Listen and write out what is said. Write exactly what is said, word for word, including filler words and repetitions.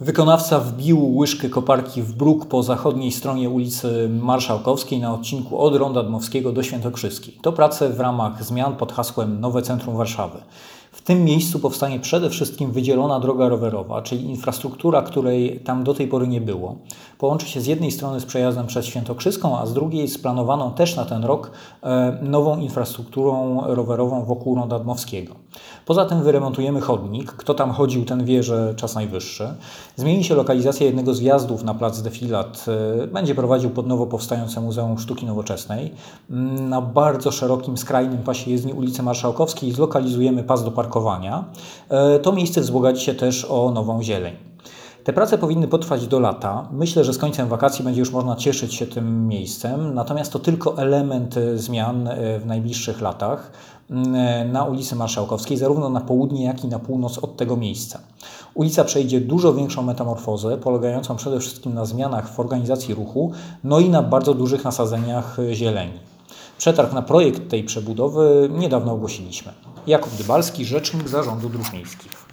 Wykonawca wbił łyżkę koparki w bruk po zachodniej stronie ulicy Marszałkowskiej na odcinku od Ronda Dmowskiego do Świętokrzyskiej. To prace w ramach zmian pod hasłem Nowe Centrum Warszawy. W tym miejscu powstanie przede wszystkim wydzielona droga rowerowa, czyli infrastruktura, której tam do tej pory nie było. Połączy się z jednej strony z przejazdem przez Świętokrzyską, a z drugiej z planowaną też na ten rok nową infrastrukturą rowerową wokół Ronda Dmowskiego. Poza tym wyremontujemy chodnik. Kto tam chodził, ten wie, że czas najwyższy. Zmieni się lokalizacja jednego z wjazdów na plac Defilat. Będzie prowadził pod nowo powstające Muzeum Sztuki Nowoczesnej. Na bardzo szerokim, skrajnym pasie jezdni ulicy Marszałkowskiej zlokalizujemy pas do parkowania. To miejsce wzbogaci się też o nową zieleń. Te prace powinny potrwać do lata. Myślę, że z końcem wakacji będzie już można cieszyć się tym miejscem. Natomiast to tylko element zmian w najbliższych latach na ulicy Marszałkowskiej, zarówno na południe, jak i na północ od tego miejsca. Ulica przejdzie dużo większą metamorfozę, polegającą przede wszystkim na zmianach w organizacji ruchu, no i na bardzo dużych nasadzeniach zieleni. Przetarg na projekt tej przebudowy niedawno ogłosiliśmy. Jakub Dybalski, rzecznik Zarządu Dróg Miejskich.